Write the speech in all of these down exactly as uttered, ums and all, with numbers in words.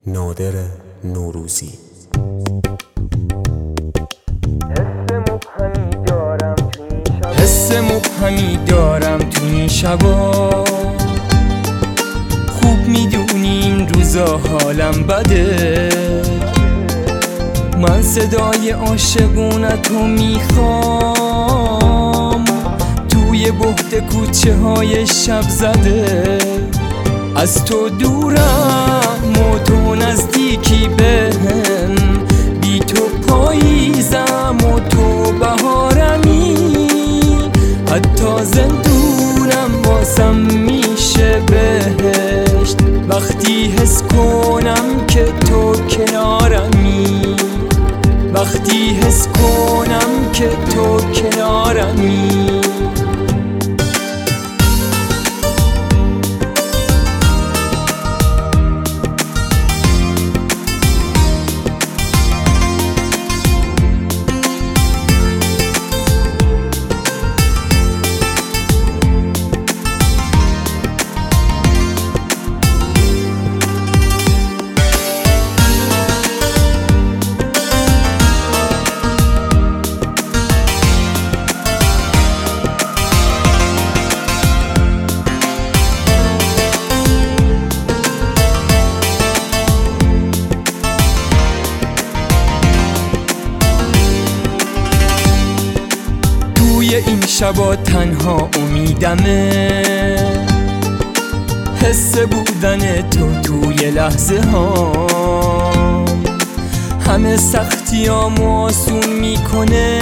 نادر نوروزی. حس مبهمی دارم تو این شبا، خوب میدونی این روزا حالم بده. من صدای عاشقونتو میخوام توی بهت کوچه های شب زده. از تو دورم و تو نزدیکی بهم، بی تو پاییزم و تو بهارمی. حتی زندونم واسم میشه بهشت وقتی حس کنم که تو کنارمی. وقتی حس کنم که تو کنارمی. این شبا تنها امیدمه، حس بودن تو توی لحظه ها همه سختیامو آسون میکنه.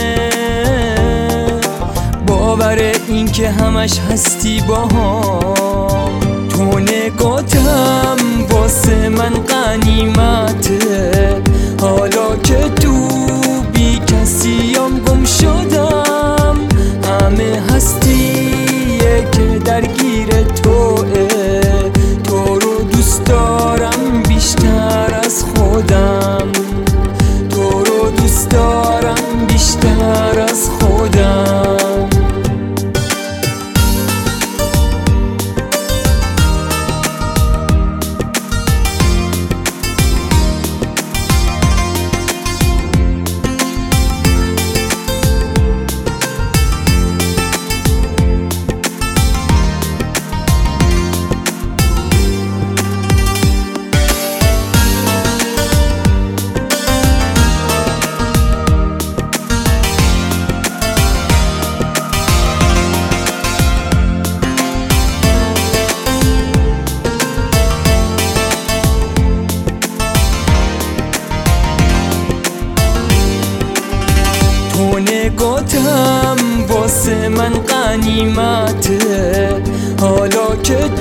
باور این که همش هستی با هم، تو نگاتم واسه من غنیمته. حالا که تو بی کسیم گم شدم، همه هستیه که درگیر توه. تو رو دوست دارم بیشتر از خودم، تو رو دوست دارم بیشتر از خودم. تو نگاتم واسه من غنیمته. حالا که